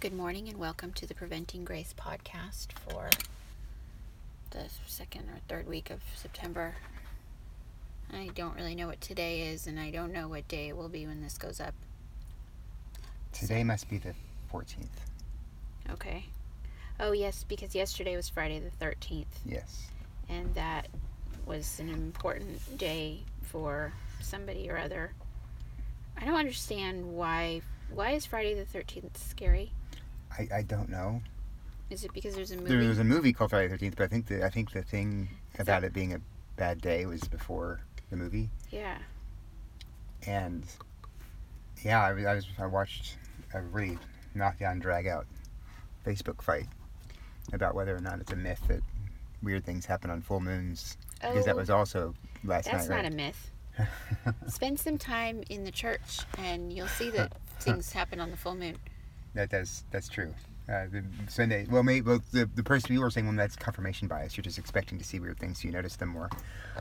Good morning and welcome to the Preventing Grace podcast for the second or third week of September. I don't really know what today is, and I don't know what day it will be when this goes up. Today must be the 14th. Okay. Oh, yes, because yesterday was Friday the 13th. Yes. And that was an important day for somebody or other. I don't understand why is Friday the 13th scary? I don't know. Is it because there's a movie? There was a movie called Friday the 13th, but I think the thing about it being a bad day was before the movie. Yeah. And yeah, I watched a really knockdown, drag out Facebook fight about whether or not it's a myth that weird things happen on full moons. Because that was also last night, right? That's not a myth. Spend some time in the church and you'll see that things happen on the full moon. That's true. The Sunday, the person you were saying, that's confirmation bias. You're just expecting to see weird things, so you notice them more.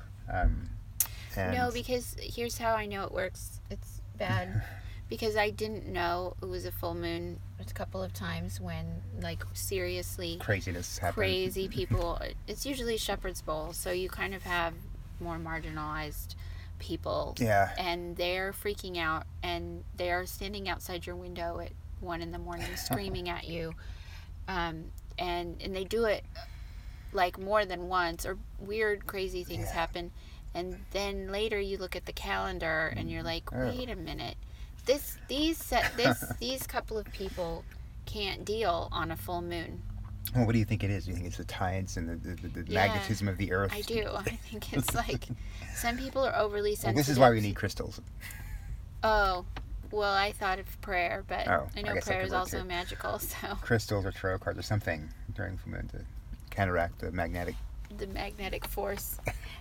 No, because here's how I know it works. It's bad because I didn't know it was a full moon a couple of times when, like, seriously craziness happens. Crazy people. It's usually Shepherd's Bowl, so you kind of have more marginalized people. Yeah. And they're freaking out, and they are standing outside your window at 1 a.m. screaming at you, and they do it like more than once, or weird crazy things happen, and then later you look at the calendar and you're like, wait a minute, these couple of people can't deal on a full moon. Well, what do you think it is? Do you think it's the tides and the magnetism of the earth? I do. I think it's like some people are overly sensitive. Well, this is why we need crystals. Oh. Well, I thought of prayer, but I know prayer is also too. Magical, so... Crystals or tarot cards or something during full moon to counteract the magnetic force.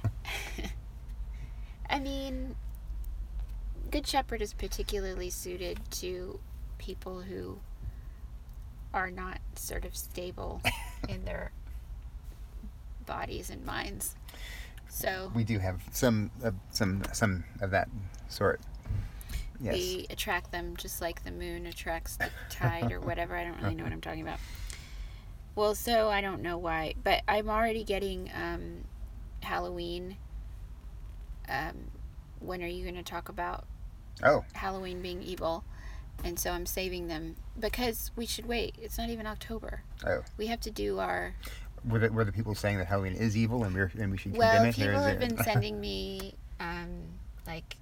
I mean, Good Shepherd is particularly suited to people who are not sort of stable in their bodies and minds. So we do have some of that sort. Yes. We attract them just like the moon attracts the tide or whatever. I don't really know what I'm talking about. Well, so I don't know why, but I'm already getting Halloween. When are you going to talk about Halloween being evil? And so I'm saving them because we should wait. It's not even October. Oh. We have to do our... Were the people saying that Halloween is evil and we should condemn it? Well, people have been sending me like...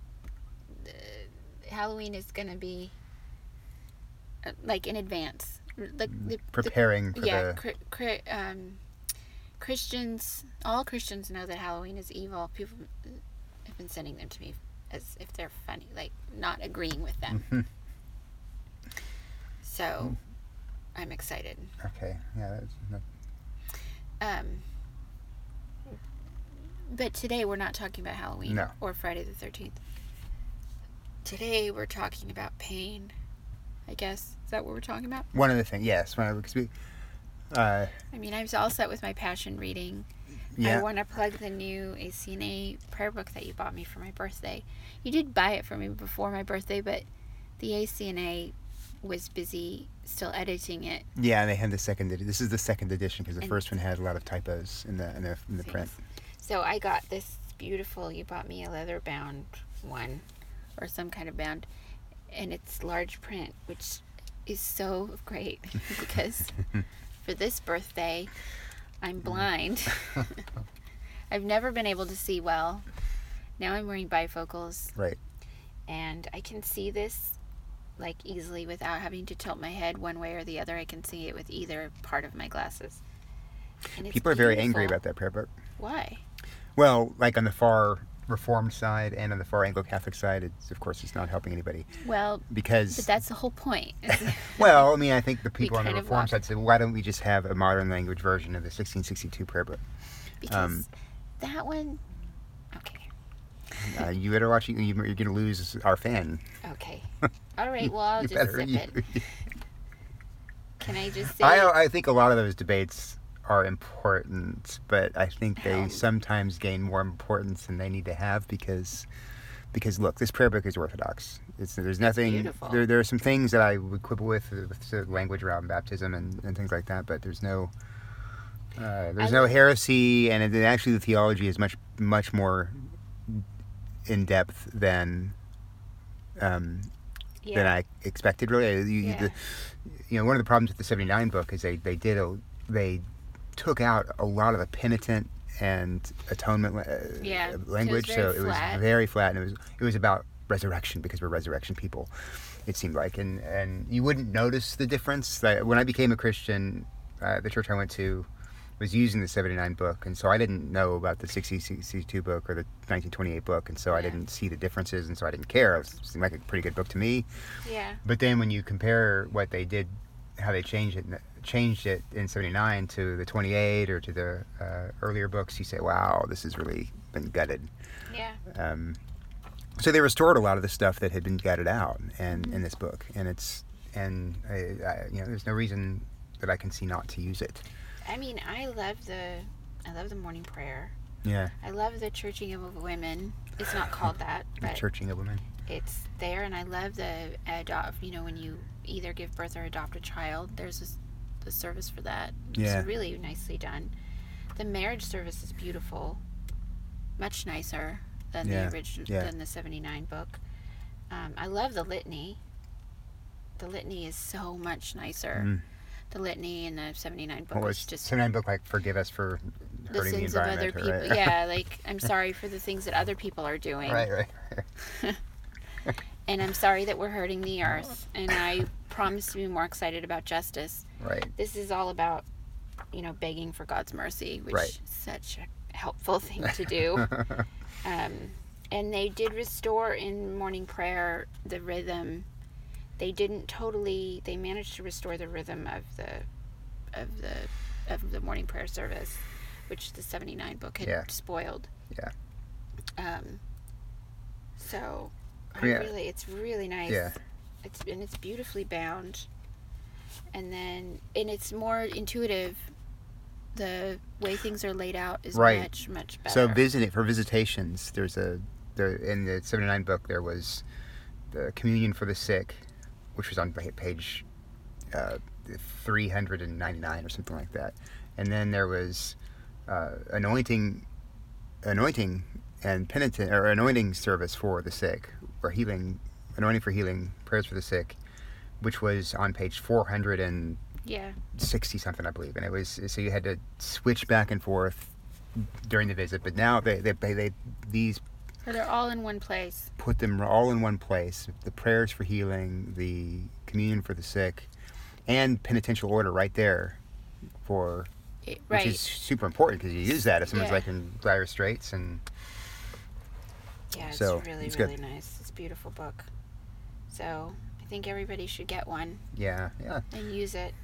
Halloween is going to be like in advance, like preparing for Christians. All Christians know that Halloween is evil. People have been sending them to me as if they're funny, like not agreeing with them. Mm-hmm. So I'm excited. Okay, yeah. But today we're not talking about Halloween or Friday the 13th. Today we're talking about pain, I guess. Is that what we're talking about? One of the things, yes. I mean, I'm all set with my passion reading. Yeah. I want to plug the new ACNA prayer book that you bought me for my birthday. You did buy it for me before my birthday, but the ACNA was busy still editing it. Yeah, and they had the second edition. This is the second edition because the first one had a lot of typos in the print. So I got this beautiful, you bought me a leather-bound one, or some kind of bound, and it's large print, which is so great because for this birthday I'm blind. I've never been able to see well. Now I'm wearing bifocals, right, and I can see this like easily without having to tilt my head one way or the other. I can see it with either part of my glasses, and it's people are very angry about that prayer book. Why? Well, like on the far Reformed side and on the far Anglo-Catholic side, it's not helping anybody. Well, but that's the whole point. Well, I mean, I think the people on the Reformed side say, well, why don't we just have a modern language version of the 1662 prayer book? Because that one... Okay. You better watch it. You're going to lose our fan. Okay. All right, well, I'll just zip it. Can I just say... I think a lot of those debates are important, but I think they sometimes gain more importance than they need to have because because look, this prayer book is orthodox. There's nothing. beautiful. There are some things that I would quibble with the language around baptism and things like that, but there's no heresy, and actually the theology is much more in depth than I expected. Really, one of the problems with the 79 book is they took out a lot of the penitent and atonement language, so it was very flat, and it was about resurrection, because we're resurrection people, it seemed like, and you wouldn't notice the difference. When I became a Christian, the church I went to was using the 79 book, and so I didn't know about the 62 book or the 1928 book, and so I didn't see the differences, and so I didn't care. It seemed like a pretty good book to me. Yeah. But then when you compare what they did, how they changed it in 79 to the 28 or to the earlier books, you say, wow, this has really been gutted. Yeah. So they restored a lot of the stuff that had been gutted out in this book, and there's no reason that I can see not to use it. I mean, I love the morning prayer. Yeah. I love the churching of women. It's not called that, but the churching of women. It's there, and I love the when you either give birth or adopt a child, there's the service for that. It's really nicely done. The marriage service is beautiful, much nicer than the original, than the 79 book. I love the litany. The litany is so much nicer. The litany in the 79 book is just 79 book, like, forgive us for hurting the environment. The sins of other people. Right? Yeah, like, I'm sorry for the things that other people are doing. Right. And I'm sorry that we're hurting the earth. And I promise to be more excited about justice. Right. This is all about, begging for God's mercy, which is such a helpful thing to do. And they did restore in morning prayer the rhythm. They managed to restore the rhythm of the morning prayer service, which the 79 book had spoiled. Yeah. So it's really nice. Yeah. It's beautifully bound. And it's more intuitive. The way things are laid out is much, much better. So for visitations, in the 79 book there was the communion for the sick, which was on page 399 or something like that. And then there was anointing and penitent, or anointing service for the sick, or healing, anointing for healing, prayers for the sick, which was on page 460 something, I believe. And it was, so you had to switch back and forth during the visit. But now they're all in one place. Put them all in one place. The prayers for healing, the communion for the sick, and penitential order right there which is super important, because you use that if someone's like in dire straits. And it's really nice. It's a beautiful book. So I think everybody should get one. Yeah. And use it.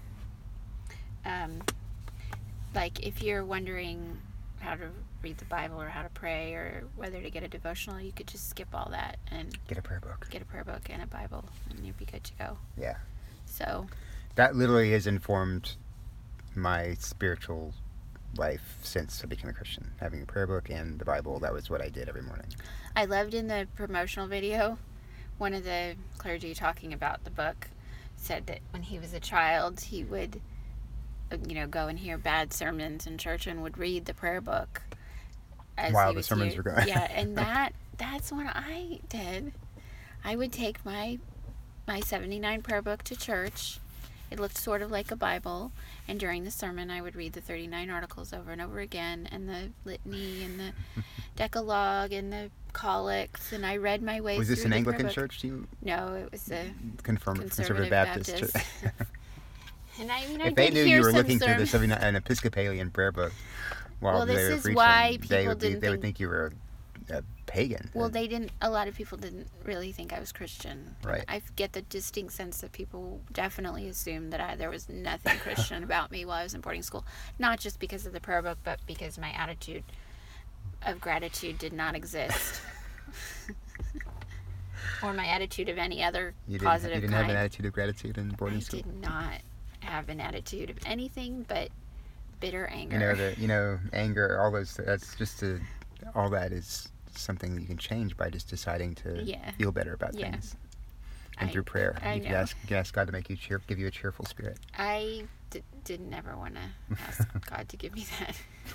Like, if you're wondering how to read the Bible or how to pray or whether to get a devotional, you could just skip all that and get a prayer book and a Bible, and you'd be good to go. Yeah. So that literally has informed my spiritual life since I became a Christian. Having a prayer book and the Bible, that was what I did every morning. I loved in the promotional video, one of the clergy talking about the book said that when he was a child, he would go and hear bad sermons in church and would read the prayer book while the sermons were going. Yeah, and that's what I did. I would take my 79 prayer book to church. It looked sort of like a Bible, and during the sermon I would read the 39 articles over and over again, and the litany and the Decalogue and the collects, and I read my way through the prayer book. Was this an Anglican church? No, it was a Conservative Baptist church. And I if they knew you were looking through an Episcopalian prayer book while they were preaching, why they would think you were a pagan. Well, a lot of people didn't really think I was Christian. Right. I get the distinct sense that people definitely assumed that there was nothing Christian about me while I was in boarding school. Not just because of the prayer book, but because my attitude of gratitude did not exist. Or my attitude of any other positive kind. You didn't have an attitude of gratitude in boarding school? I did not have an attitude of anything but bitter anger. Anger, all those, all that is something that you can change by just deciding to feel better about things. And through prayer, you can ask God to make you give you a cheerful spirit. I did never want to ask God to give me that.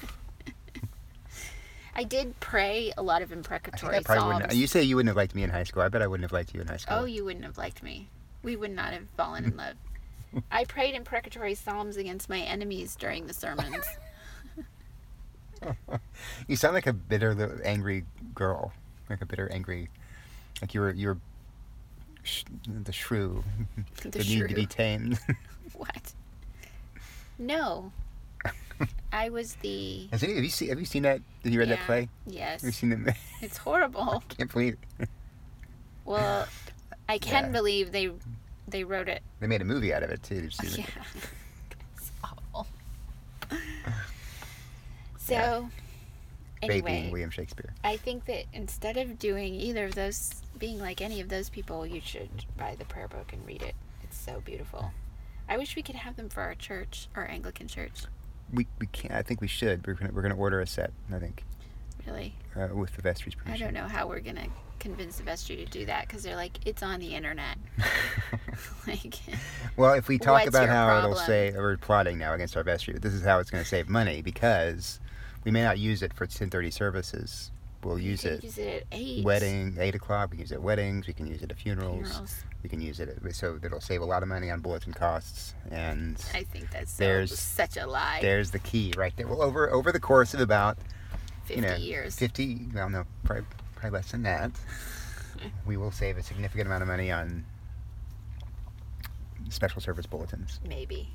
I did pray a lot of imprecatory psalms. You say you wouldn't have liked me in high school. I bet I wouldn't have liked you in high school. Oh, you wouldn't have liked me. We would not have fallen in love. I prayed imprecatory psalms against my enemies during the sermons. You sound like a bitter, angry girl. Like a bitter, angry... Like you're the shrew. The shrew. Need to be tamed. What? No. I was the... Have you seen that? Have you read that play? Yes. Have you seen it? It's horrible. I can't believe it. Well, I can believe they wrote it. They made a movie out of it, too. Yeah. It's awful. So, anyway. Babying William Shakespeare. I think that instead of doing either of those, being like any of those people, you should buy the prayer book and read it. It's so beautiful. I wish we could have them for our church, our Anglican church. We can't. I think we should. We're gonna order a set, I think. Really? With the vestry's permission. I don't know how we're gonna convince the vestry to do that because they're like, it's on the internet. Like, well, if we talk about how it'll say we're plotting now against our vestry, but this is how it's going to save money because we may not use it for 10:30 services. We'll use it at 8. 8 o'clock. We can use it at weddings. We can use it at funerals. We can use it so it'll save a lot of money on bulletin costs. And I think that's such a lie. There's the key right there. Well, over the course of about 50 years. 50. Well, no, probably less than that. We will save a significant amount of money on special service bulletins. Maybe.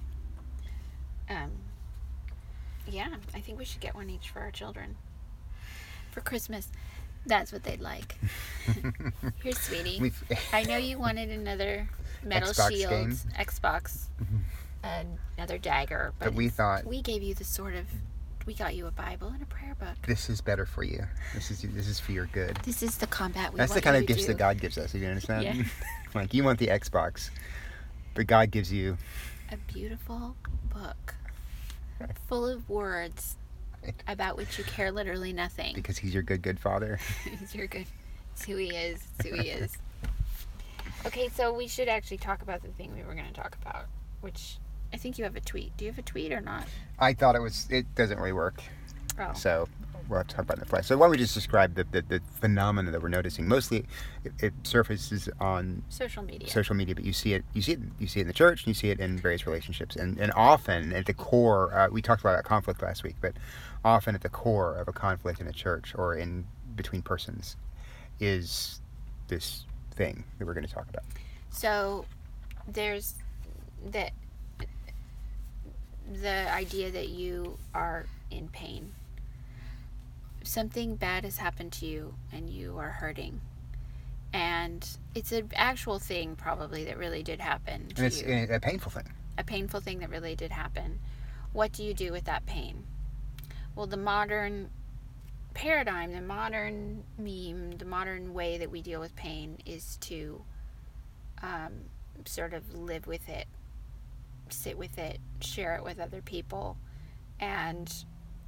Yeah, I think we should get one each for our children. For Christmas. That's what they'd like. Here, sweetie. I know you wanted another Metal Shield Xbox, another dagger, but we thought we gave you we got you a Bible and a prayer book. This is better for you. This is for your good. This is the combat we That's want the kind you of to gifts do. that God gives us. You understand? Yeah. Like you want the Xbox, but God gives you a beautiful book full of words about which you care literally nothing. Because He's your good Father. He's your good. It's who He is. It's who He is. Okay, so we should actually talk about the thing we were going to talk about, which I think you have a tweet. Do you have a tweet or not? I thought it doesn't really work. Oh. So we'll have to talk about it in the flash. So why don't we just describe the phenomena that we're noticing? Mostly it surfaces on social media, but you see it in the church, and you see it in various relationships. And often at the core, we talked about that conflict last week, but often at the core of a conflict in a church or in between persons is this thing that we're going to talk about. So there's the idea that you are in pain. Something bad has happened to you and you are hurting. And it's an actual thing probably that really did happen to you. And it's a painful thing. A painful thing that really did happen. What do you do with that pain? Well, the modern paradigm, the modern meme, the modern way that we deal with pain is to sort of live with it, sit with it, share it with other people, and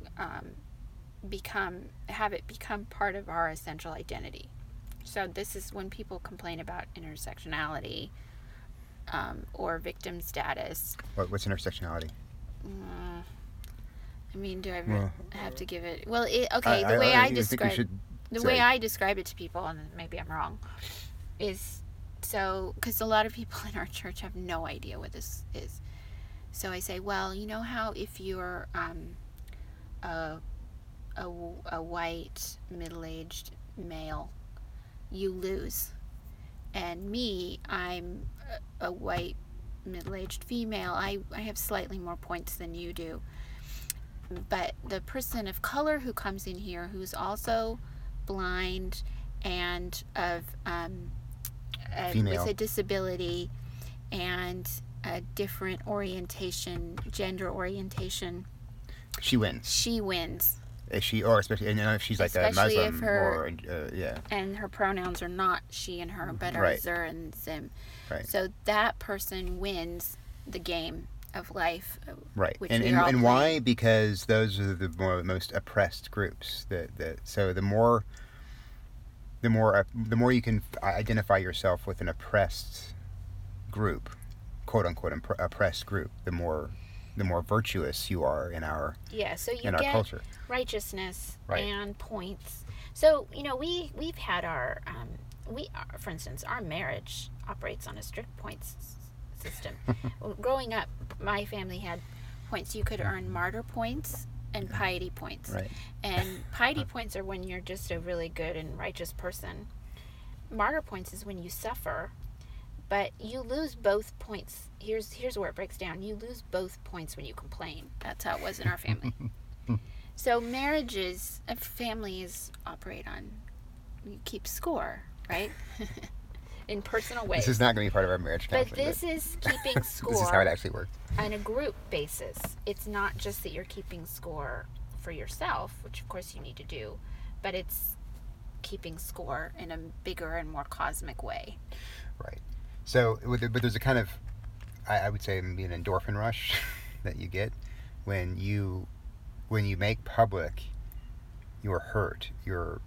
have it become part of our essential identity. So this is when people complain about intersectionality or victim status. What's intersectionality? I mean, do I have to give it? Well, the way I describe it to people, and maybe I'm wrong, is so because a lot of people in our church have no idea what this is. So I say, well, you know how if you're a white middle-aged male, you lose, and me, I'm a white middle-aged female. I have slightly more points than you do. But the person of color who comes in here, who's also blind and with a disability and a different orientation, gender orientation, she wins. Is she, or especially if she's like a Muslim and her pronouns are not she and her, but are zer and zim. Right. So that person wins the game of life. Right. And why? Because those are the most oppressed groups. So the more the more you can identify yourself with an oppressed group, quote unquote oppressed group, the more virtuous you are in our So you in our get culture. righteousness Right. and points. So we've had our for instance, our marriage operates on a strict points system. Growing up, my family had points. You could earn martyr points and piety points. Right. And piety points are when you're just a really good and righteous person. Martyr points is when you suffer, but you lose both points. Here's where it breaks down. You lose both points when you complain. That's how it was in our family. So marriages and families operate on, you keep score, right? In personal ways. This is not going to be part of our marriage counseling. But this is keeping score. This is how it actually works. On a group basis. It's not just that you're keeping score for yourself, which of course you need to do, but it's keeping score in a bigger and more cosmic way. Right. So, but there's a kind of, I would say, maybe an endorphin rush that you get when you make public your hurt, your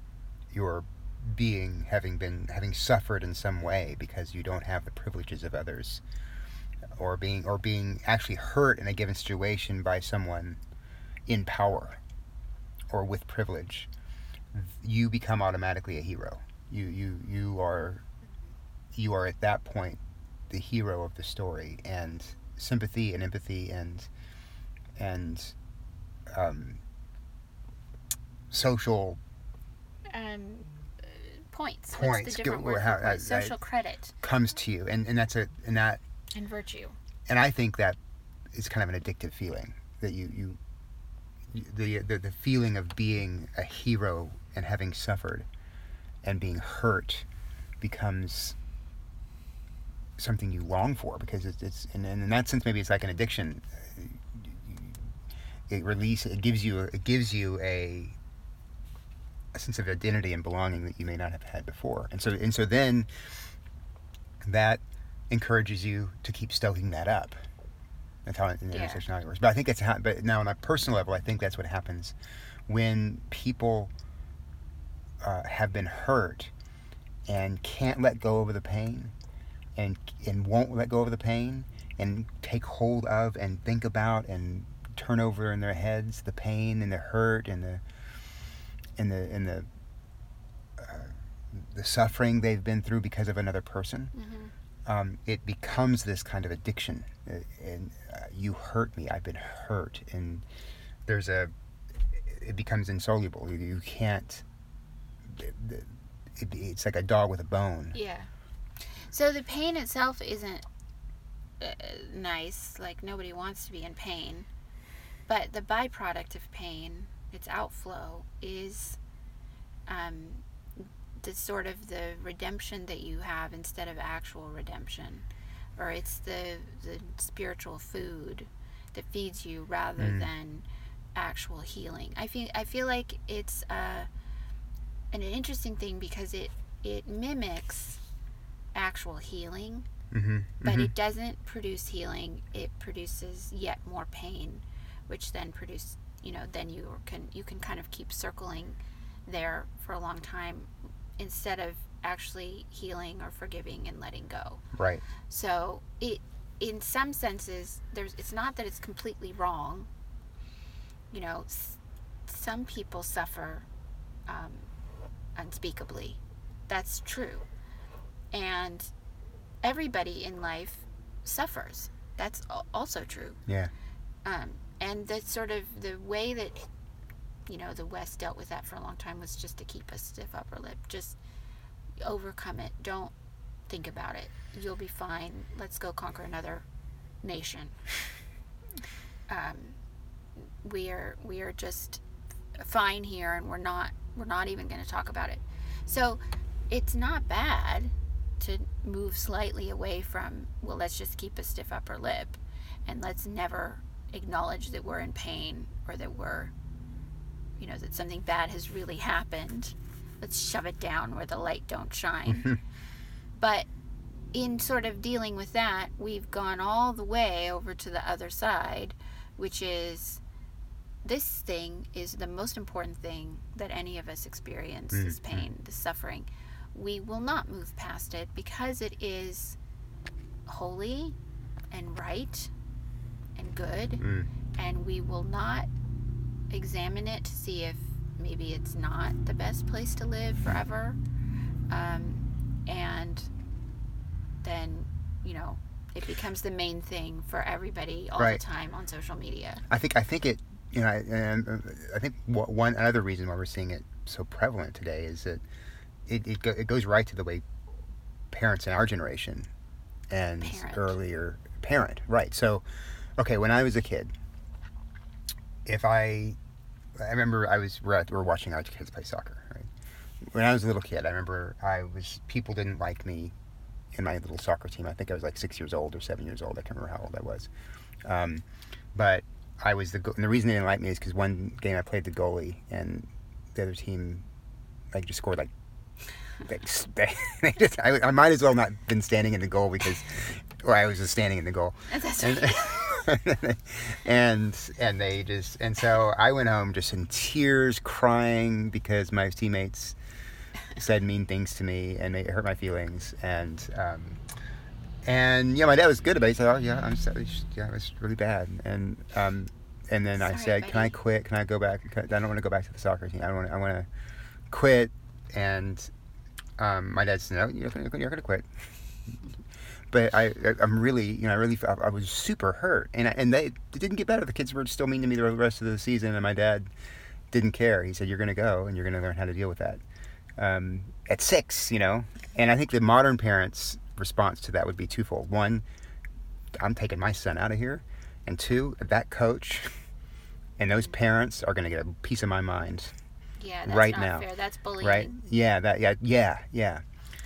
being, having suffered in some way because you don't have the privileges of others, or being actually hurt in a given situation by someone in power or with privilege. You become automatically a hero. You are at that point the hero of the story, and sympathy and empathy and social points. What's the different word for points? Social credit comes to you, and virtue. And I think that is kind of an addictive feeling, that the feeling of being a hero and having suffered and being hurt becomes something you long for, because it's and in that sense maybe it's like an addiction. It gives you a sense of identity and belonging that you may not have had before, and so then that encourages you to keep stoking that up. That's how intersectionality works. But I think but now on a personal level, I think that's what happens when people have been hurt and can't let go of the pain, and won't let go of the pain, and take hold of and think about and turn over in their heads the pain and the hurt and the suffering they've been through because of another person. Mm-hmm. It becomes this kind of addiction, and you hurt me, I've been hurt, and it becomes insoluble. You can't. It's like a dog with a bone. Yeah. So the pain itself isn't nice. Like, nobody wants to be in pain, but the byproduct of pain, its outflow, is the sort of the redemption that you have instead of actual redemption, or it's the spiritual food that feeds you rather than actual healing. I feel like it's an interesting thing because it mimics actual healing, but it doesn't produce healing. It produces yet more pain, which then then you can kind of keep circling there for a long time instead of actually healing or forgiving and letting go. Right. So in some senses, it's not that it's completely wrong. Some people suffer unspeakably. That's true. And everybody in life suffers. That's also true. Yeah. And that's sort of the way that the West dealt with that for a long time, was just to keep a stiff upper lip. Just overcome it. Don't think about it. You'll be fine. Let's go conquer another nation. We are just fine here, and we're not even going to talk about it. So it's not bad to move slightly away from, well, let's just keep a stiff upper lip, and let's never acknowledge that we're in pain, or that we're that something bad has really happened. Let's shove it down where the light don't shine. But in sort of dealing with that, we've gone all the way over to the other side, which is this thing is the most important thing that any of us experience, this pain, this suffering. We will not move past it because it is holy and right and good, and we will not examine it to see if maybe it's not the best place to live forever. And then, it becomes the main thing for everybody all the time on social media. I think it, and I think one other reason why we're seeing it so prevalent today is that it goes right to the way parents in our generation and earlier parent. Right. So, okay, when I was a kid, I remember we're watching our kids play soccer, right? When I was a little kid, I remember people didn't like me in my little soccer team. I think I was like 6 years old or 7 years old. I can't remember how old I was. But I was and the reason they didn't like me is because one game I played the goalie and the other team just scored I might as well not been standing in the goal I was just standing in the goal. That's right. and so I went home just in tears, crying because my teammates said mean things to me and it hurt my feelings. And my dad was good about it. He said, "Oh yeah, I'm sorry. Yeah, it was really bad." And then I said, buddy. "Can I quit? Can I go back? I don't want to go back to the soccer team. I want to quit." And my dad said, "No, you're going to quit." But I'm really, I was super hurt, and they didn't get better. The kids were still mean to me the rest of the season, and my dad didn't care. He said, "You're going to go, and you're going to learn how to deal with that." At 6, and I think the modern parents' response to that would be twofold. One, I'm taking my son out of here, and two, that coach and those parents are going to get a piece of my mind. Yeah, that's right not now. fair. That's bullying. Right? Yeah.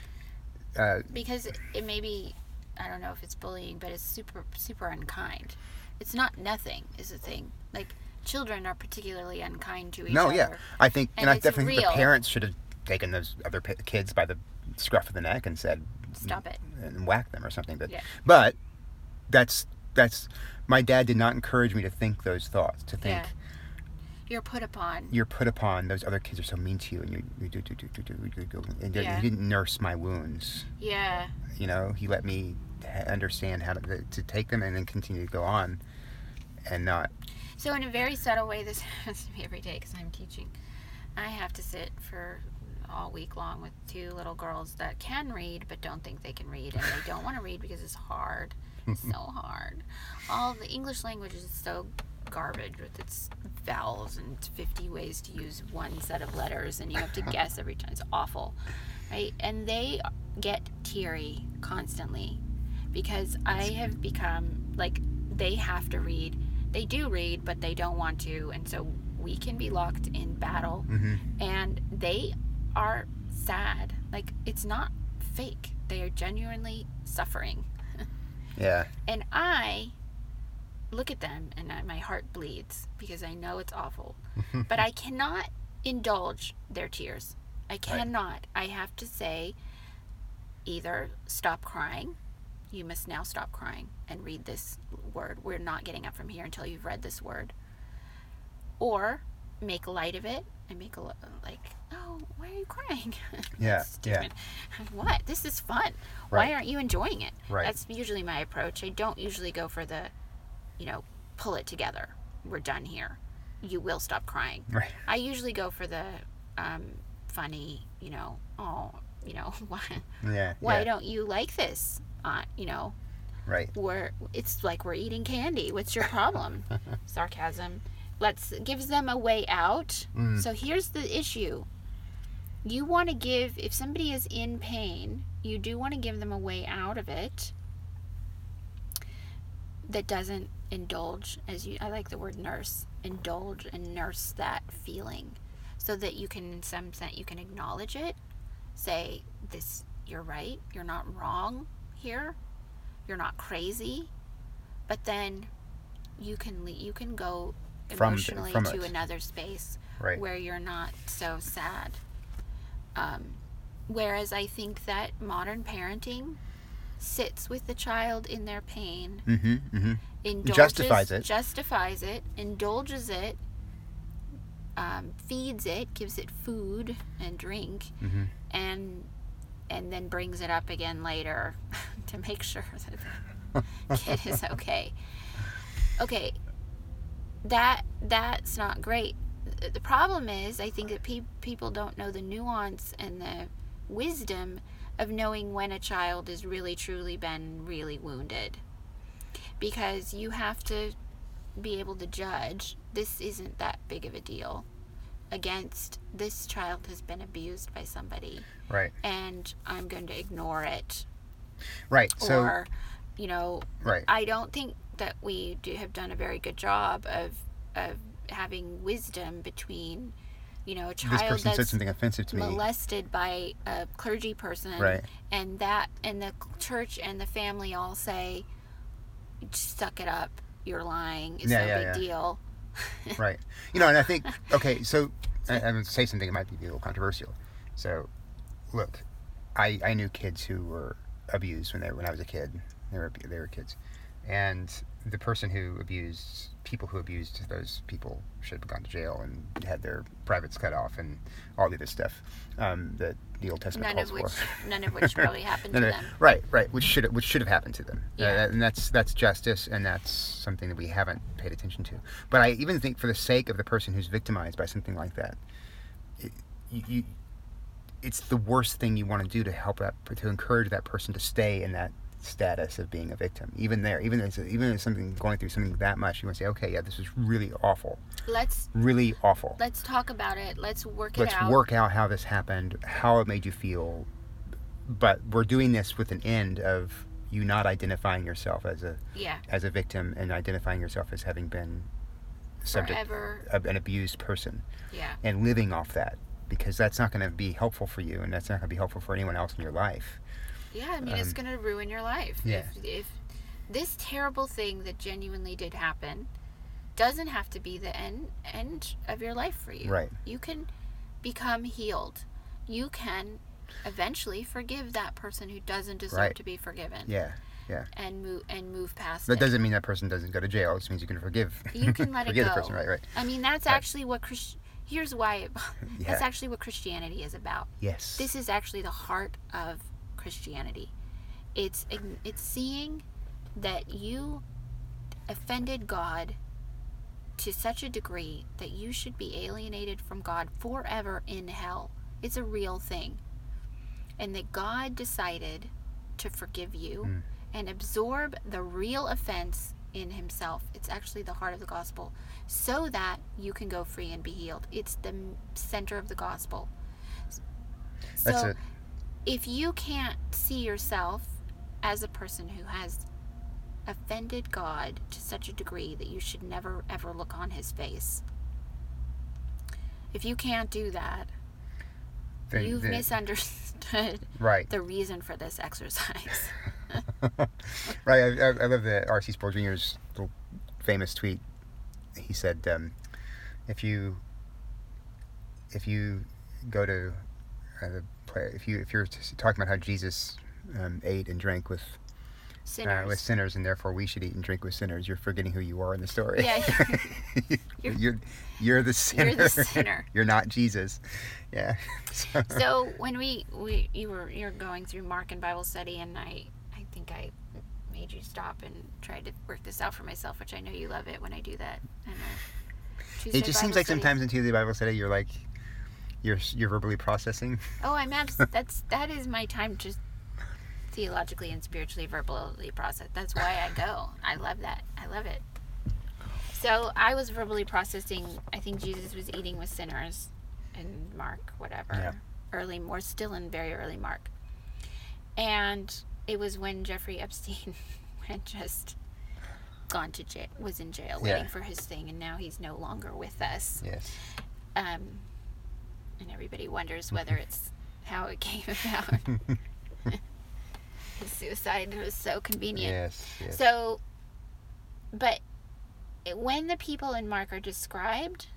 Because it may be, I don't know if it's bullying, but it's super, super unkind. It's not nothing is the thing. Like, children are particularly unkind to each other. No, yeah. I think, and I definitely think the real. parents should have taken those other kids by the scruff of the neck and said, "Stop it," and whacked them or something. But that's my dad did not encourage me to think those thoughts. To think you're put upon. Those other kids are so mean to you, and you do. And he didn't nurse my wounds. Yeah. He let me understand how to take them and then continue to go on, and not. So in a very subtle way, this happens to me every day because I'm teaching. I have to sit for all week long with 2 little girls that can read but don't think they can read, and they don't want to read because it's hard. It's so hard. All the English language is so garbage with its vowels and 50 ways to use one set of letters, and you have to guess every time. It's awful, right? And they get teary constantly because I have become they have to read. They do read, but they don't want to, and so we can be locked in battle. And they are sad. It's not fake. They are genuinely suffering. Yeah. And I look at them and my heart bleeds because I know it's awful. But I cannot indulge their tears. I cannot. Right. I have to say, either stop crying. You must now stop crying and read this word. We're not getting up from here until you've read this word. Or make light of it and make oh, why are you crying? Yeah. What? This is fun. Right. Why aren't you enjoying it? Right. That's usually my approach. I don't usually go for the, pull it together. We're done here. You will stop crying. Right. I usually go for the funny, why don't you like this? Right. It's like we're eating candy. What's your problem? Sarcasm. Gives them a way out. So here's the issue. You want to if somebody is in pain, you do want to give them a way out of it that doesn't indulge, I like the word nurse, indulge and nurse that feeling, so that you can, in some sense, you can acknowledge it, say, you're right, you're not wrong here, you're not crazy, but then you can go emotionally to another space where you're not so sad. Whereas I think that modern parenting sits with the child in their pain, justifies it, indulges it, feeds it, gives it food and drink, Mm-hmm. and then brings it up again later to make sure that the kid is okay. Okay, that's not great. The problem is, I think that people don't know the nuance and the wisdom of knowing when a child has really truly been really wounded, because you have to be able to judge. This isn't that big of a deal against this child has been abused by somebody, Right. and I'm going to ignore it. Right. So. Or, you know, Right. I don't think that we have done a very good job of having wisdom between, you know, a This child person said that's something offensive to me. molested by a clergy person, Right. and the church and the family all say, suck it up, you're lying, it's no big deal. Right. You know, and I think, okay, so I'm going to say something that might be a little controversial. So, look, I knew kids who were abused when I was a kid. They were kids. And the person who abused, people who abused those people should have gone to jail and had their privates cut off and all the other stuff that the Old Testament calls for. None of which probably happened to them. Right, which should have happened to them. Yeah. And that's justice, and that's something that we haven't paid attention to. But I even think, for the sake of the person who's victimized by something like that, it's the worst thing you want to do to encourage that person to stay in that status of being a victim. Even if something going through something that much, you want to say, okay, yeah, this is really awful. Really awful. Let's talk about it. Let's work it out. Let's work out how this happened, how it made you feel. But we're doing this with an end of you not identifying yourself as a victim, and identifying yourself as having been subject of an abused person. Yeah. And living off that, because that's not going to be helpful for you, and that's not going to be helpful for anyone else in your life. Yeah, I mean, it's going to ruin your life. Yeah. If this terrible thing that genuinely did happen doesn't have to be the end of your life for you. Right. You can become healed. You can eventually forgive that person who doesn't deserve to be forgiven. Yeah. And move past that it. Doesn't mean that person doesn't go to jail. It just means you can forgive. You can let it go. Forgive the person, right. I mean, that's actually what here's why that's actually what Christianity is about. Yes. This is actually the heart of Christianity. It's seeing that you offended God to such a degree that you should be alienated from God forever in hell. It's a real thing. And that God decided to forgive you and absorb the real offense in himself. It's actually the heart of the gospel, so that you can go free and be healed. It's the center of the gospel. So if you can't see yourself as a person who has offended God to such a degree that you should never ever look on his face, if you can't do that, you've misunderstood the reason for this exercise. Right. I love the R.C. Sproul Jr.'s little famous tweet. He said, if you go to if you're talking about how Jesus ate and drank with sinners, and therefore we should eat and drink with sinners, you're forgetting who you are in the story. Yeah. You're the sinner. You're the sinner. You're not Jesus. Yeah. So when you're going through Mark and Bible study, and I think I made you stop and tried to work this out for myself, which I know you love it when I do that. And it just seems like sometimes in Tuesday Bible study you're like you're verbally processing. Oh, that is my time to theologically and spiritually verbally process. That's why I go. I love that. I love it. So I was verbally processing. I think Jesus was eating with sinners in Mark, whatever. Yeah. Still in very early Mark. And it was when Jeffrey Epstein had just gone to jail, was in jail waiting for his thing, and now he's no longer with us. Yes. And everybody wonders whether it's how it came about. His suicide was so convenient. Yes. So, but when the people in Mark are described,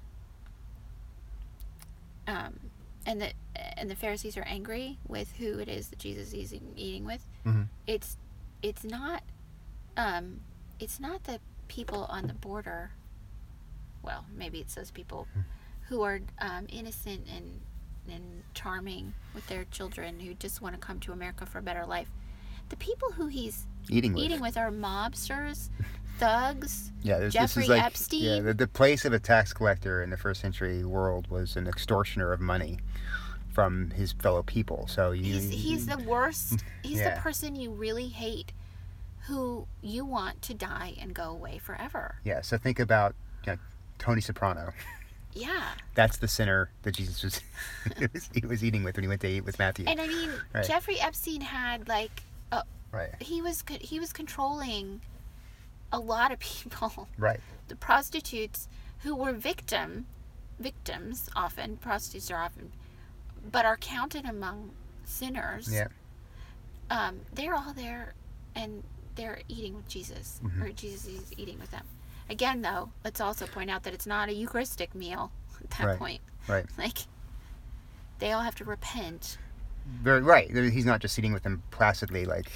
and the Pharisees are angry with who it is that Jesus is eating with, it's not the people on the border. Well, maybe it's those people who are innocent and charming with their children who just want to come to America for a better life. The people who he's eating with are mobsters, thugs. Yeah, Jeffrey this is like, Epstein. Yeah, the place of a tax collector in the first century world was an extortioner of money from his fellow people. So he's the worst. He's Yeah. the person you really hate, who you want to die and go away forever. Yeah, so think about Tony Soprano. Yeah. That's the sinner that Jesus was he was eating with when he went to eat with Matthew. And I mean, Right. Jeffrey Epstein had like Right. he was controlling a lot of people. Right. The prostitutes who were victims often, prostitutes are often, but are counted among sinners. Yeah. They're all there and they're eating with Jesus, Mhm. or Jesus is eating with them. Again, though, let's also point out that it's not a Eucharistic meal at that Right. point. Right. Like, they all have to repent. Right. He's not just sitting with them placidly like,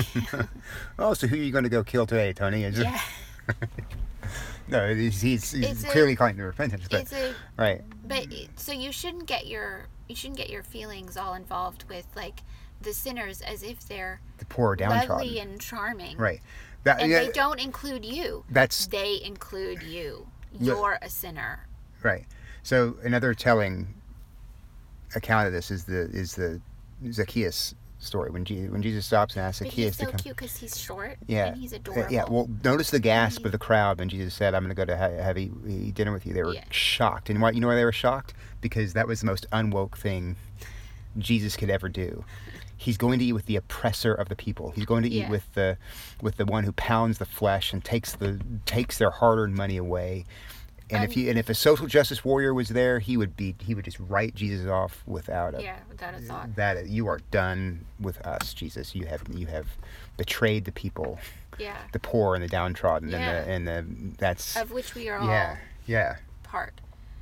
oh, so who are you going to go kill today, Tony? It's just- Yeah. No, he's It's clearly calling to repentance. But, right. So you shouldn't get your feelings all involved with like the sinners as if they're The poor downtrodden. lovely and charming. Right. And they don't include you. That's They include you. Yeah. You're a sinner. right. So another telling account of this is the Zacchaeus story when Jesus stops and asks But Zacchaeus he's so to come. cute because he's short. Yeah. And he's adorable. Yeah, well, notice the gasp of the crowd when Jesus said, I'm going to go to have eat dinner with you. They were Yeah. shocked. And you know why they were shocked? Because that was the most unwoke thing Jesus could ever do. He's going to eat with the oppressor of the people. He's going to eat Yeah. with the one who pounds the flesh and takes their hard-earned money away. And if a social justice warrior was there, he would just write Jesus off without a without a thought. that you are done with us, Jesus. You have betrayed the people, Yeah. the poor and the downtrodden, Yeah. and the that's Of which we are all yeah. part.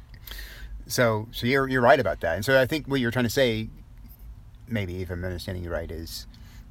So you're right about that, and so I think what you're trying to say, maybe if I'm understanding you right, is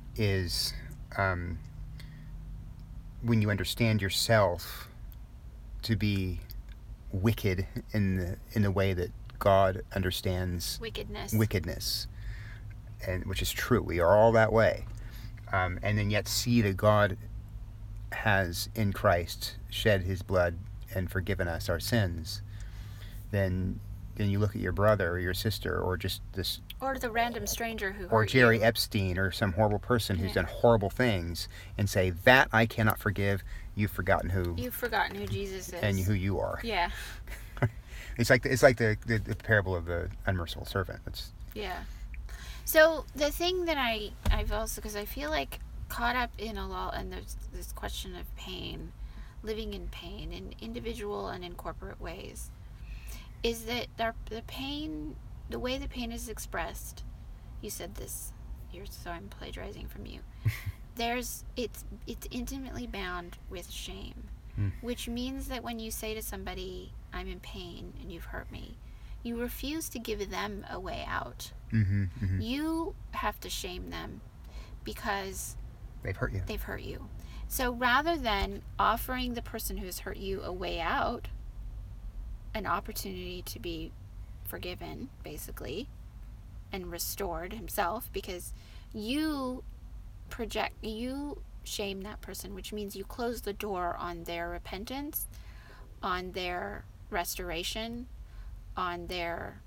when you understand yourself to be wicked in the way that God understands wickedness, and which is true. We are all that way, and then yet see that God has in Christ shed His blood and forgiven us our sins. Then you look at your brother or your sister or just this, Or the random stranger who or hurt Jerry you. Epstein or some horrible person who's Yeah. done horrible things, and say, that I cannot forgive. You've forgotten who You've forgotten who Jesus is. and who you are. Yeah. It's like the parable of the unmerciful servant. It's Yeah. So the thing that I've also, because I feel like caught up in a lot, and there's this question of pain, living in pain in individual and in corporate ways, is that the pain, the way the pain is expressed, you said this, so I'm plagiarizing from you. It's intimately bound with shame, which means that when you say to somebody, I'm in pain and you've hurt me, you refuse to give them a way out. You have to shame them because they've hurt you. So rather than offering the person who has hurt you a way out, an opportunity to be forgiven, basically, and restored himself, because you shame that person, which means you close the door on their repentance, on their restoration, on their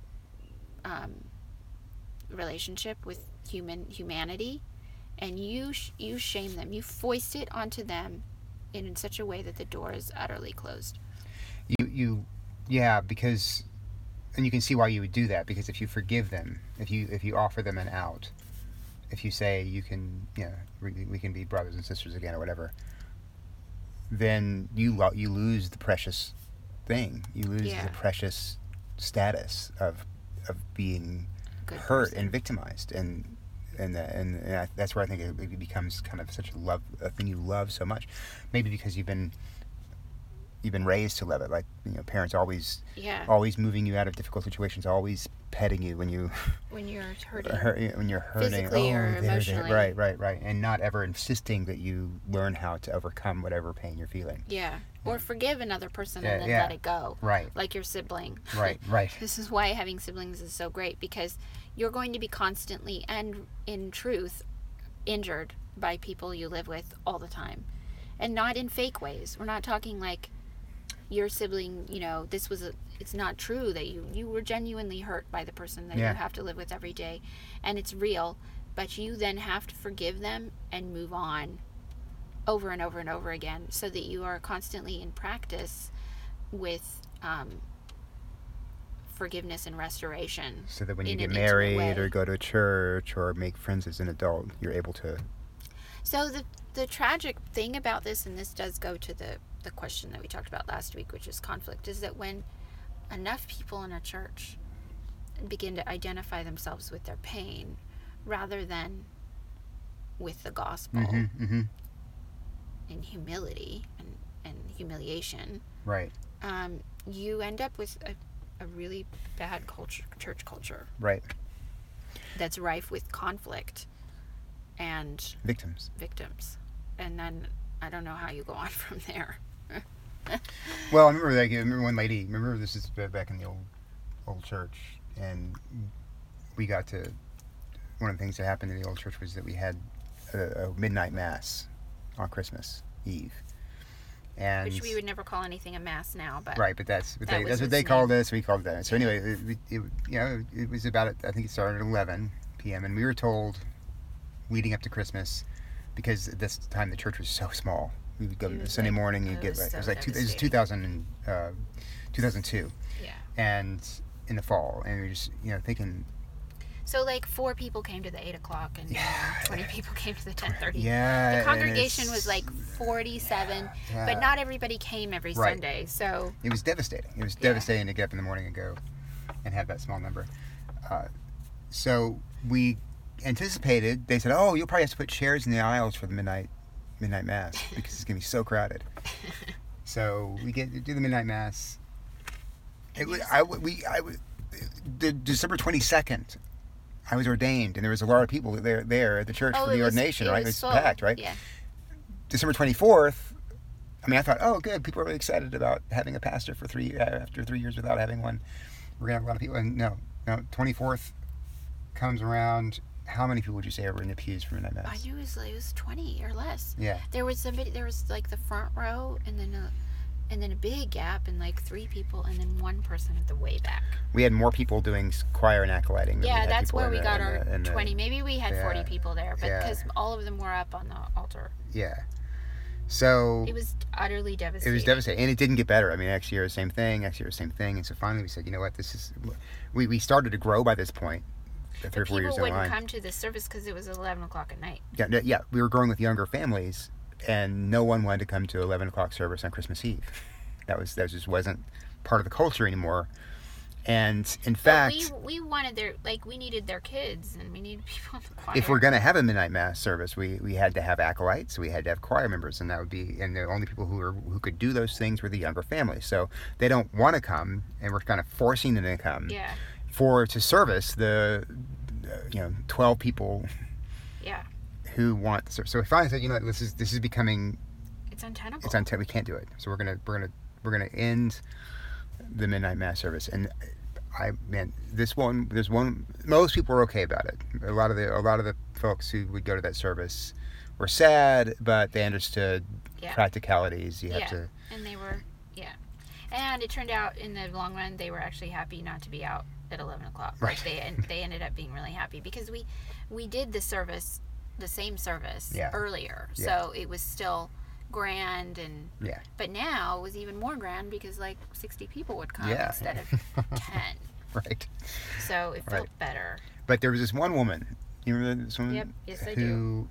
relationship with humanity, and you shame them. You foist it onto them in such a way that the door is utterly closed. Yeah, because, and you can see why you would do that, because if you forgive them, if you offer them an out, if you say you can, we can be brothers and sisters again or whatever, then you lose the precious thing. You lose the precious status of being Good hurt person. and victimized, and that's where I think it becomes kind of such a thing you love so much. Maybe because you've been raised to love it, like parents always moving you out of difficult situations, always petting you when you're hurting, physically or emotionally. Right, and not ever insisting that you learn how to overcome whatever pain you're feeling. Yeah, or forgive another person and then let it go. Right. Like your sibling. Right. This is why having siblings is so great, because you're going to be constantly and in truth injured by people you live with all the time, and not in fake ways. We're not talking like your sibling, it's not true that you were genuinely hurt by the person that you have to live with every day, and it's real, but you then have to forgive them and move on over and over and over again, so that you are constantly in practice with forgiveness and restoration. So that when you get married or go to a church or make friends as an adult, you're able to. So the tragic thing about this, and this does go to the question that we talked about last week, which is conflict, is that when enough people in a church begin to identify themselves with their pain rather than with the gospel and humility and humiliation, right, you end up with a really bad church culture, right, that's rife with conflict and victims, and then I don't know how you go on from there. Well, I remember one lady. Remember, this is back in the old church, and we got to, one of the things that happened in the old church was that we had a midnight mass on Christmas Eve, and which we would never call anything a mass now, but right, but that's what they called us. We called it that. So anyway, it was about, I think it started at 11 p.m. and we were told leading up to Christmas, because at this time the church was so small. We would go Sunday morning. You get it was like it was 2002. Yeah. And in the fall, and we were just thinking. So like 4 people came to the 8 o'clock, and 20 people came to the 10:30. Yeah. The congregation was like 47, but not everybody came every Sunday. So it was devastating. It was devastating to get up in the morning and go, and have that small number. So we anticipated. They said, "Oh, you'll probably have to put chairs in the aisles for the midnight mass because it's gonna be so crowded." So we do the midnight mass. December 22nd, I was ordained, and there was a lot of people there at the church for the ordination. Right, it was packed. Right. Yeah. December 24th. I mean, I thought, oh, good. People are really excited about having a pastor for after 3 years without having one. We're gonna have a lot of people. And no. 24th comes around. How many people would you say were in the pews for midnight mass? I knew it was 20 or less. Yeah. There was like the front row, and then a big gap, and like 3 people, and then 1 person at the way back. We had more people doing choir and acolyting. Yeah, that's where we got our 20. Maybe we had 40 people there, but because all of them were up on the altar. Yeah. So it was utterly devastating. It was devastating, and it didn't get better. I mean, next year, same thing. And so finally we said, you know what, this is. We started to grow by this point. 3 or 4 years people down the line. Wouldn't come to the service because it was 11 o'clock at night. Yeah. We were growing with younger families, and no one wanted to come to 11 o'clock service on Christmas Eve. That just wasn't part of the culture anymore. And in fact, we wanted we needed their kids, and we needed people in the choir. If we're going to have a midnight mass service, we had to have acolytes, we had to have choir members, and the only people who could do those things were the younger families. So they don't want to come, and we're kind of forcing them to come. Yeah. To service the 12 people. Yeah. Who want so we finally said, this is becoming. It's untenable. We can't do it. So we're gonna end the midnight mass service, and there's one. Most people were okay about it. A lot of the folks who would go to that service were sad, but they understood practicalities. You have to. And they were, and it turned out in the long run they were actually happy not to be out at 11 o'clock. Right. They ended up being really happy because we did the same service earlier, so it was still grand, and but now it was even more grand because like 60 people would come instead of 10. Right. So it felt better. But there was this one woman. You remember this woman? Yep. Yes, I do.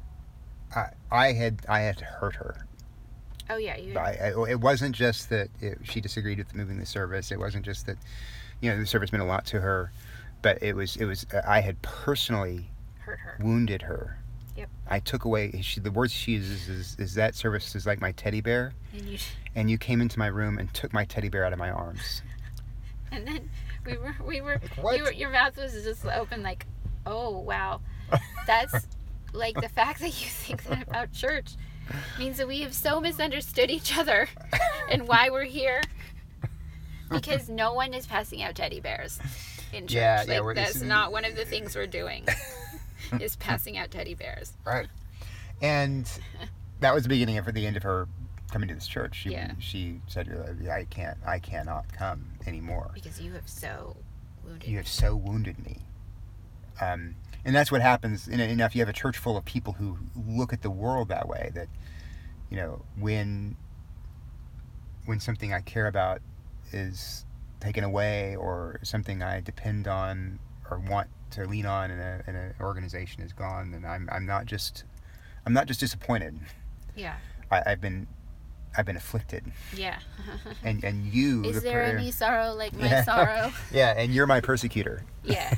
I had hurt her. Oh yeah, you. It wasn't just that she disagreed with moving the service. It wasn't just that, the service meant a lot to her, but it was. I had personally hurt her, wounded her. Yep. I took away. The words she uses is that service is like my teddy bear, and you came into my room and took my teddy bear out of my arms. And then We were. What? Your mouth was just open, like, oh wow, that's like the fact that you think that about church means that we have so misunderstood each other and why we're here. Because no one is passing out teddy bears in church. Yeah, That's not one of the things we're doing. Is passing out teddy bears. Right. And that was the beginning of the end of her coming to this church. She said, I cannot come anymore. Because you have so wounded me. You have so wounded me. And that's what happens. Enough, you have a church full of people who look at the world that way. That, when something I care about is taken away, or something I depend on or want to lean on in an organization is gone, then I'm not just disappointed. Yeah. I've been afflicted. Yeah. and you. Is there any sorrow like my sorrow? Yeah, and you're my persecutor. Yeah.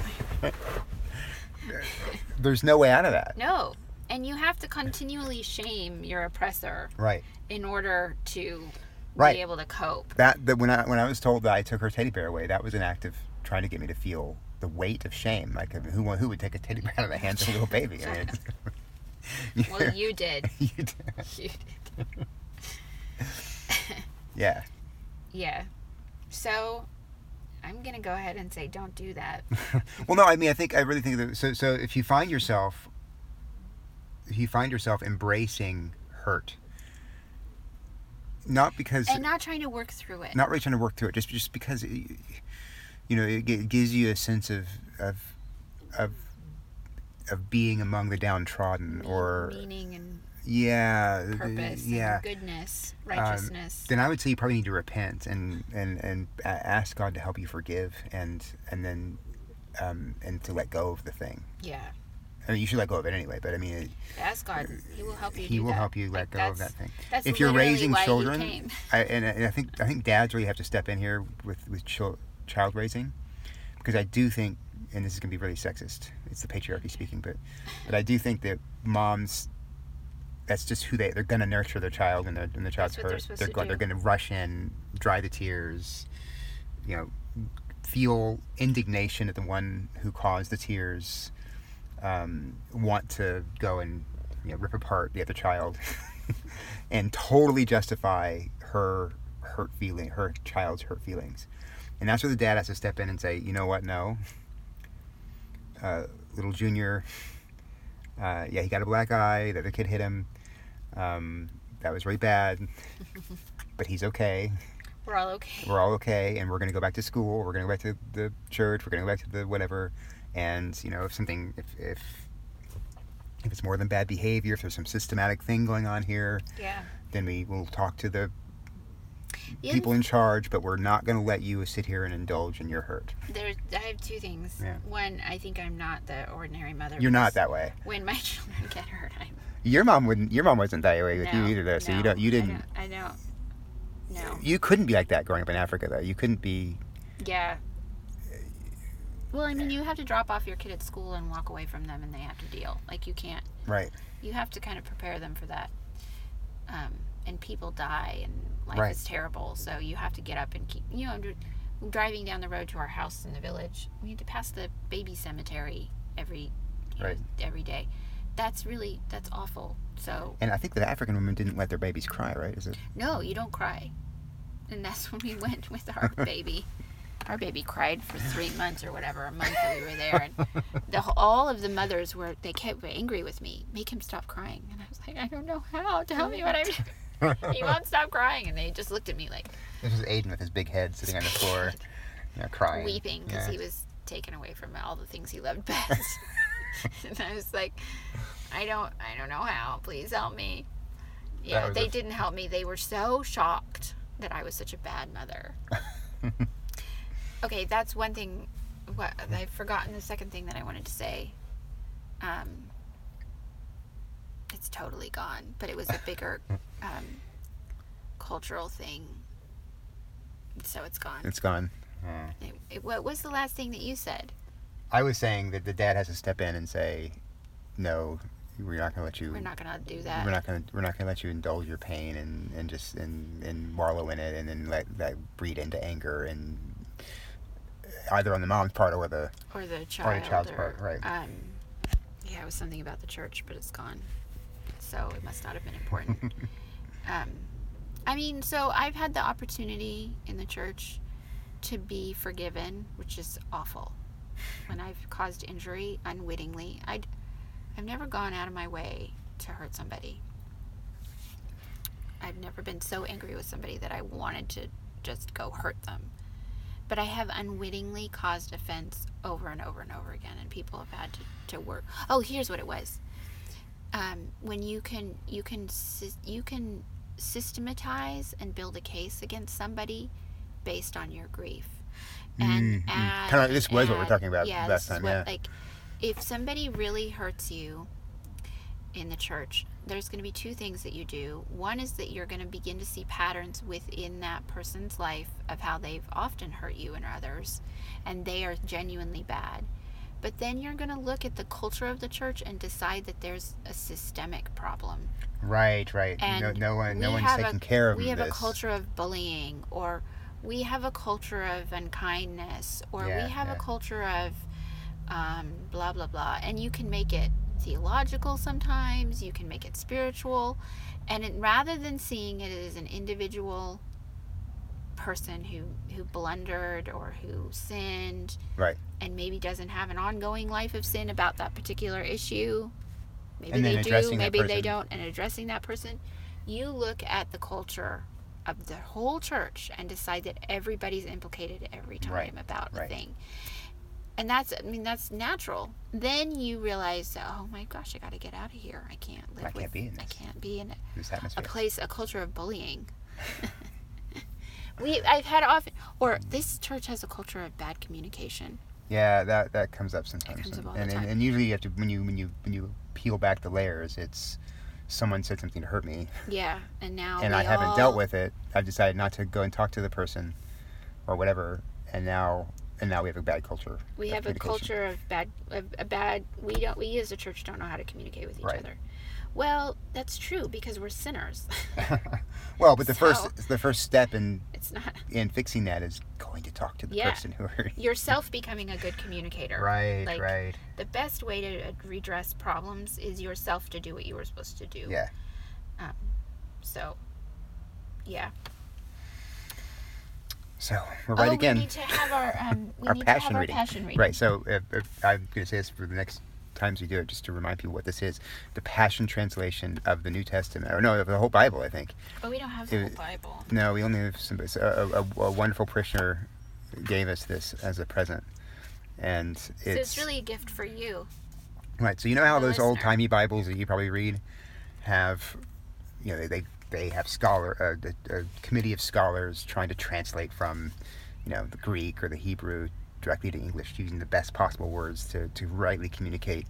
There's no way out of that. No, and you have to continually shame your oppressor. Right. In order to be able to cope. That when I was told that I took her teddy bear away, that was an act of trying to get me to feel the weight of shame. Like, who would take a teddy bear out of the hands of a little baby? Well, you did. You did. You did. Yeah. Yeah. So, I'm gonna go ahead and say, don't do that. Well, no, I really think that. So if you find yourself embracing hurt, not because, and not trying to work through it. Not really trying to work through it, just because it gives you a sense of being among the downtrodden, or meaning and purpose, and goodness, righteousness. Then I would say you probably need to repent and ask God to help you forgive, and then to let go of the thing. Yeah. I mean, you should let go of it anyway, but I mean, ask God. He will help you. He will help you let go of that thing. That's if you're raising why children, he came. I think dads really have to step in here with child raising, because I do think, and this is going to be really sexist, it's the patriarchy speaking, but I do think that moms, that's just who they're going to nurture their child, and the child's hurt. They're going to rush in, dry the tears, feel indignation at the one who caused the tears, want to go and rip apart the other child, and totally justify her child's hurt feelings. And that's where the dad has to step in and say, you know what, no. Little Junior, he got a black eye, the other kid hit him. That was really bad, but he's okay. We're all okay. We're all okay, and we're going to go back to school, we're going to go back to the church, we're going to go back to the whatever, and, if it's more than bad behavior, if there's some systematic thing going on here, then we will talk to the people in charge, but we're not going to let you sit here and indulge in your hurt. I have two things. Yeah. One, I think I'm not the ordinary mother. You're not that way. When my children get hurt, Your mom wasn't that way with you either, though. So you didn't. I know. No. You couldn't be like that growing up in Africa, though. You couldn't be. Yeah. Well, I mean, you have to drop off your kid at school and walk away from them, and they have to deal. Like, you can't. Right. You have to kind of prepare them for that. And people die, and life is terrible. So you have to get up and keep. Driving down the road to our house in the village, we had to pass the baby cemetery every day. That's awful. So. And I think that African women didn't let their babies cry, right? Is it? No, you don't cry. And that's when we went with our baby. Our baby cried for 3 months or whatever, a month that we were there. And all of the mothers they kept angry with me. Make him stop crying. And I was like, I don't know how. Tell me what I'm doing. He won't stop crying. And they just looked at me like. This was Aiden with his big head sitting on the floor, crying. Weeping because he was taken away from all the things he loved best. And I was like, I don't know how. Please help me. Yeah, they didn't help me. They were so shocked that I was such a bad mother. Okay, that's one thing. What I've forgotten the second thing that I wanted to say. It's totally gone, but it was a bigger cultural thing. So it's gone. It's gone. What was the last thing that you said? I was saying that the dad has to step in and say, no, we're not going to let you. We're not going to do that. We're not going to let you indulge your pain and just and wallow in it, and then let that breed into anger, and either on the mom's part or the child's part, right? Yeah, it was something about the church, but it's gone, so it must not have been important. I mean, so I've had the opportunity in the church to be forgiven, which is awful. When I've caused injury unwittingly, I've never gone out of my way to hurt somebody. I've never been so angry with somebody that I wanted to just go hurt them. But I have unwittingly caused offense over and over and over again, and people have had to work. Oh, here's what it was. When you can systematize and build a case against somebody based on your grief, and add, kind of this was what we're add- talking about yeah, last this is time. what, Yeah, like, if somebody really hurts you in the church, there's going to be two things that you do. One is that you're going to begin to see patterns within that person's life of how they've often hurt you and others, and they are genuinely bad. But then you're going to look at the culture of the church and decide that there's a systemic problem. right. And No one's we have taking care of We have this. a culture of bullying, or we have a culture of unkindness, or Yeah, we have yeah. a culture of blah, blah, blah. And you can make it theological sometimes, you can make it spiritual. And rather than seeing it as an individual person who blundered or who sinned, Right. and maybe doesn't have an ongoing life of sin about that particular issue, maybe And then they do, addressing that maybe they person. don't, and addressing that person, you look at the culture of the whole church and decide that everybody's implicated every time Right, about a right. thing. And that's natural. Then you realize, oh my gosh, I got to get out of here. I can't live I can't be in this. I can't be in This a atmosphere. a culture of bullying. I've had often, or this church has a culture of bad communication. Yeah, that comes up sometimes. It comes up all and, the time. and usually you have to when you peel back the layers, it's someone said something to hurt me, Yeah, and now and we I haven't all- dealt with it. I've decided not to go and talk to the person, or whatever, and now we have a bad culture. We of have a communication. culture of bad. We as a church don't know how to communicate with each Right. other. Well, that's true because we're sinners. Well, but the So- first step in It's not fixing that is going to talk to the Yeah. person who hurt you. yourself becoming a good communicator. Right, Like, right. The best way to redress problems is yourself to do what you were supposed to do. Yeah. So, yeah. So we're right again. We need to have our Our passion reading. passion reading. Right. So I'm going to say this for the next times we do it, just to remind people what this is: the Passion translation of the New Testament, or no, of the whole Bible, I think. But we don't have the whole Bible. No, we only have some. A wonderful parishioner gave us this as a present, and So it's really a gift for you. right. So you know how the those listener. old timey Bibles that you probably read have, they have a committee of scholars trying to translate from, the Greek or the Hebrew directly to English using the best possible words to rightly communicate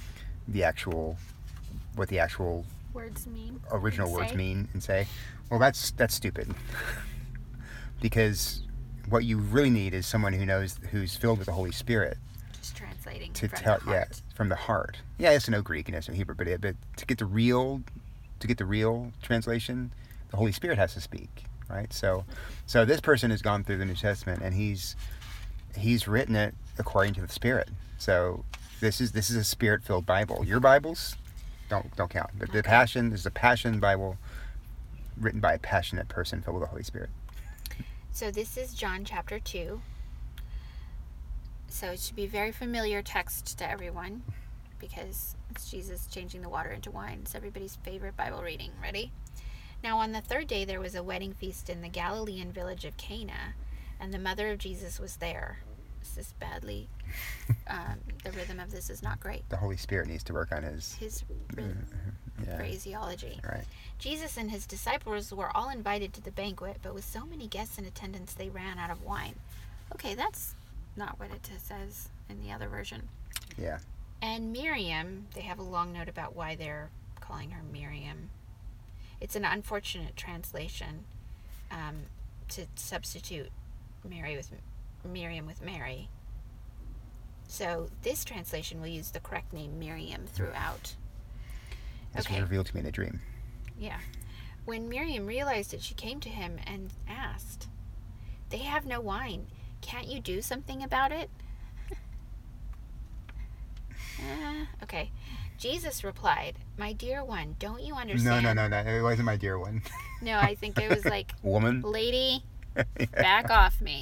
what the actual Words mean. original and words say. mean and say. Well, that's stupid. Because what you really need is someone who's filled with the Holy Spirit Just translating to from tell, the heart. from the heart. Yeah, yes, to know Greek and yes, to know Hebrew, but to get the real translation, the Holy Spirit has to speak, right? So this person has gone through the New Testament and he's written it according to the Spirit. So this is a Spirit-filled Bible. Your Bibles don't count. But the Passion is a Passion Bible written by a passionate person filled with the Holy Spirit. So this is John chapter 2. So it should be a very familiar text to everyone because it's Jesus changing the water into wine. It's everybody's favorite Bible reading. Ready? Now on the third day there was a wedding feast in the Galilean village of Cana, and the mother of Jesus was there. This is badly... the rhythm of this is not great. The Holy Spirit needs to work on his phraseology. Right. Jesus and his disciples were all invited to the banquet, but with so many guests in attendance, they ran out of wine. Okay, that's not what it says in the other version. Yeah. And Miriam, they have a long note about why they're calling her Miriam. It's an unfortunate translation to substitute Miriam with Mary. So this translation will use the correct name Miriam throughout. This was revealed to me in a dream. Yeah. When Miriam realized it, she came to him and asked, "They have no wine. Can't you do something about it? Okay. Jesus replied, "My dear one, don't you understand?" No. It wasn't my dear one. No, I think it was like, Woman. "Lady, back off me."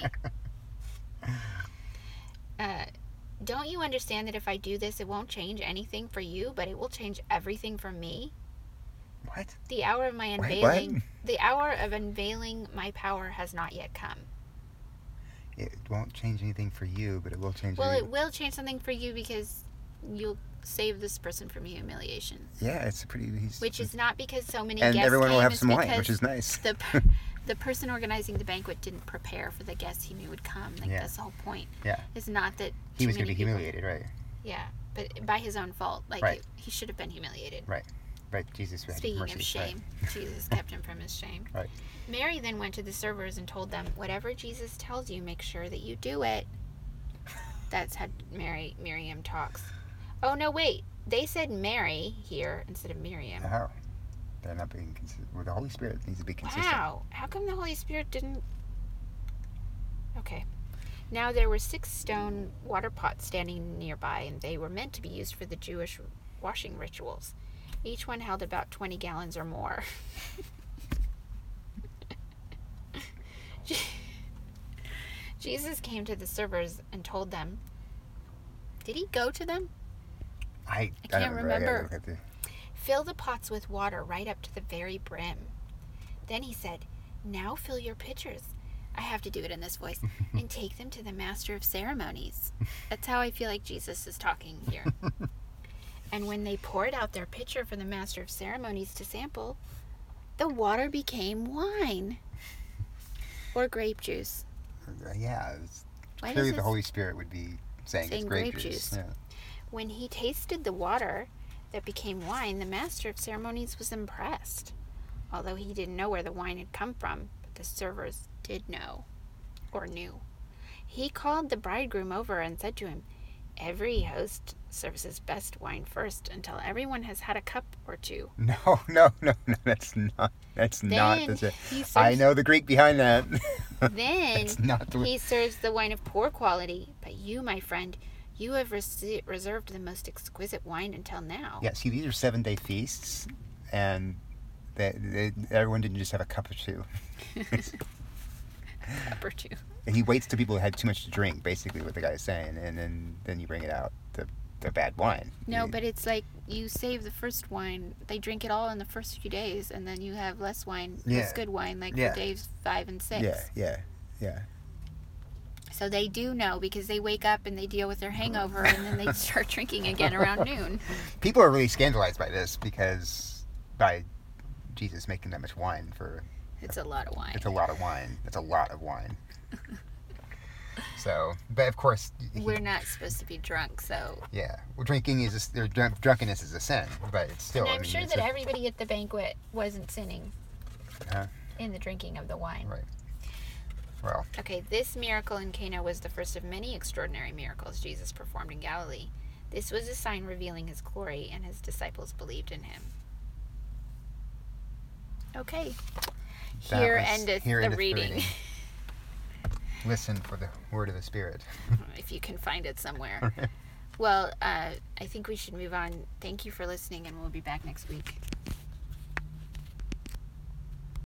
Don't you understand that if I do this, it won't change anything for you, but it will change everything for me? What? The hour of my unveiling, the hour of unveiling my power has not yet come. It won't change anything for you, but it will change. Well, it will change something for you because you'll save this person from humiliation. Yeah, it's pretty. Which is not because so many and guests everyone came, will have it's some wine, because which is nice. The person organizing the banquet didn't prepare for the guests he knew would come. Like, that's the whole point. Yeah. It's not that he was going to be humiliated, right? Yeah, but by his own fault. Like, right. He should have been humiliated. Right. Right. Jesus. Speaking of shame, right. Jesus kept him from his shame. Right. Mary then went to the servers and told them, "Whatever Jesus tells you, make sure that you do it." That's how Miriam talks. Oh, no, wait. They said Mary here instead of Miriam. Oh. They're not being consistent. Well, the Holy Spirit needs to be consistent. Wow. How come the Holy Spirit didn't... Okay. Now there were 6 stone water pots standing nearby, and they were meant to be used for the Jewish washing rituals. Each one held about 20 gallons or more. Jesus came to the servers and told them... Did he go to them? I can't remember. Fill the pots with water right up to the very brim. Then he said, "Now fill your pitchers." I have to do it in this voice. "And take them to the master of ceremonies." That's how I feel like Jesus is talking here. And when they poured out their pitcher for the master of ceremonies to sample, the water became wine. Or grape juice. Yeah. Clearly the Holy Spirit would be saying it's grape juice. Yeah. When he tasted the water that became wine, the master of ceremonies was impressed. Although he didn't know where the wine had come from, but the servers did know, or knew. He called the bridegroom over and said to him, "Every host serves his best wine first until everyone has had a cup or two." No, that's not. I know the Greek behind that. Then he serves the wine of poor quality, but you, my friend, you have reserved the most exquisite wine until now. Yeah, see, these are 7-day feasts, and everyone didn't just have a cup or two. Cup or two. He waits till people had too much to drink, basically what the guy is saying, and then you bring it out, the bad wine. No, but it's like you save the first wine. They drink it all in the first few days, and then you have less wine, less good wine, like for days 5 and 6. Yeah. So they do know because they wake up and they deal with their hangover and then they start drinking again around noon. People are really scandalized by this because by Jesus making that much wine for... It's a lot of wine. It's a lot of wine. It's a lot of wine. So, but of course... We're not supposed to be drunk, so... Yeah. Well, drunkenness is a sin, but it's still... And I'm sure that everybody at the banquet wasn't sinning in the drinking of the wine. Right. Well. Okay, this miracle in Cana was the first of many extraordinary miracles Jesus performed in Galilee. This was a sign revealing his glory, and his disciples believed in him. Okay. Here endeth the reading. Listen for the word of the Spirit. If you can find it somewhere. Well, I think we should move on. Thank you for listening, and we'll be back next week.